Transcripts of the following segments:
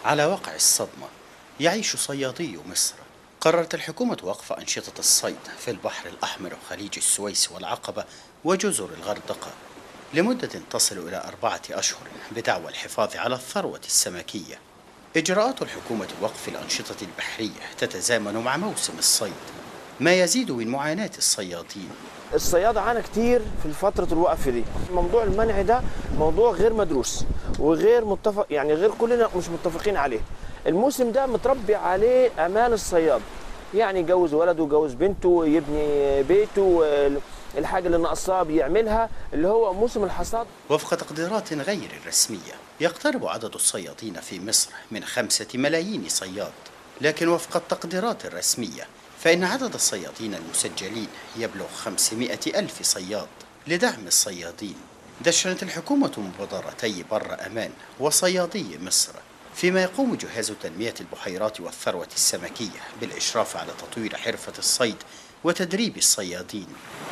على وقع الصدمة يعيش صيادي مصر. قررت الحكومة وقف أنشطة الصيد في البحر الأحمر وخليج السويس والعقبة وجزر الغردقة لمدة تصل إلى 4 أشهر بدعوى الحفاظ على الثروة السمكية. إجراءات الحكومة وقف الأنشطة البحرية تتزامن مع موسم الصيد، ما يزيد من معاناة الصيادين. الصيادة عانى كتير في فترة الوقف دي. موضوع المنع ده موضوع غير مدروس وغير متفق، يعني غير كلنا مش متفقين عليه. الموسم ده متربي عليه أمان الصياد، يعني يجوز ولده يجوز بنته يبني بيته، الحاجة اللي ناقصاه بيعملها، اللي هو موسم الحصاد. وفق تقديرات غير رسمية يقترب عدد الصيادين في مصر من 5 ملايين صياد، لكن وفق التقديرات الرسمية فإن عدد الصيادين المسجلين يبلغ 500 ألف صياد. لدعم الصيادين دشنت الحكومة مبادرتي بر أمان وصيادي مصر، فيما يقوم جهاز تنمية البحيرات والثروة السمكية بالإشراف على تطوير حرفة الصيد وتدريب الصيادين.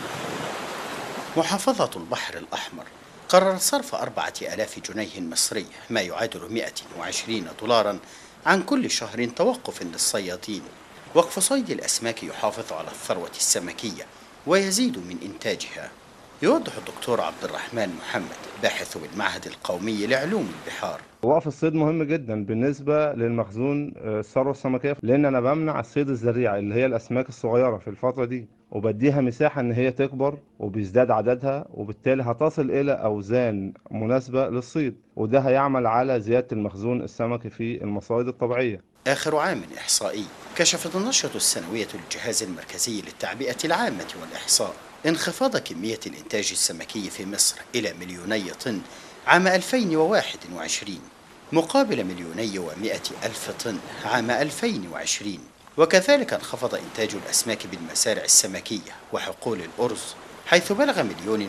محافظة البحر الأحمر قررت صرف 4000 جنيه مصري، ما يعادل 120 دولارا عن كل شهر توقف للصيادين. وقف صيد الأسماك يحافظ على الثروة السمكية ويزيد من إنتاجها. يوضح الدكتور عبد الرحمن محمد باحث بالمعهد القومي لعلوم البحار: وقف الصيد مهم جدا بالنسبة للمخزون الثروة السمكية، لأن أنا بمنع الصيد الذريع اللي هي الأسماك الصغيرة في الفترة دي، وبديها مساحة إن هي تكبر وبيزداد عددها، وبالتالي هتصل إلى أوزان مناسبة للصيد، وده هيعمل على زيادة المخزون السمكي في المصائد الطبيعية. آخر عام إحصائي كشفت النشرة السنوية للجهاز المركزي للتعبئة العامة والإحصاء انخفاض كمية الإنتاج السمكي في مصر إلى 2 طن عام 2021 مقابل 2,100,000 طن عام 2020. وكذلك انخفض إنتاج الأسماك بالمزارع السمكية وحقول الأرز، حيث بلغ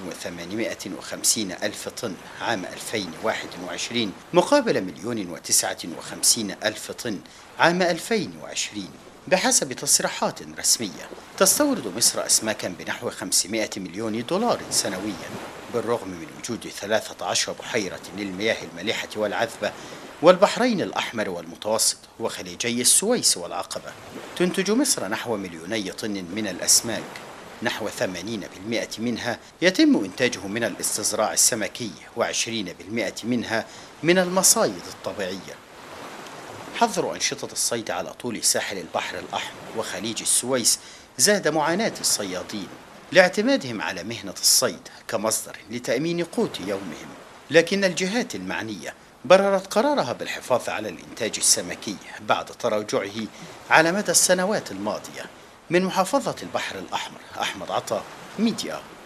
1,850,000 طن عام 2021 مقابل 1,059,000 طن عام 2020. بحسب تصريحات رسمية تستورد مصر أسماكا بنحو 500 مليون دولار سنويا، بالرغم من وجود 13 بحيرة للمياه المالحة والعذبة والبحرين الأحمر والمتوسط وخليجي السويس والعقبة. تنتج مصر نحو 2 طن من الأسماك، نحو 80% منها يتم إنتاجه من الاستزراع السمكي و20% منها من المصايد الطبيعية. حظر أنشطة الصيد على طول ساحل البحر الأحمر وخليج السويس زاد معاناة الصيادين لاعتمادهم على مهنة الصيد كمصدر لتأمين قوت يومهم، لكن الجهات المعنية بررت قرارها بالحفاظ على الإنتاج السمكي بعد تراجعه على مدى السنوات الماضية. من محافظة البحر الأحمر، أحمد عطا، ميديا.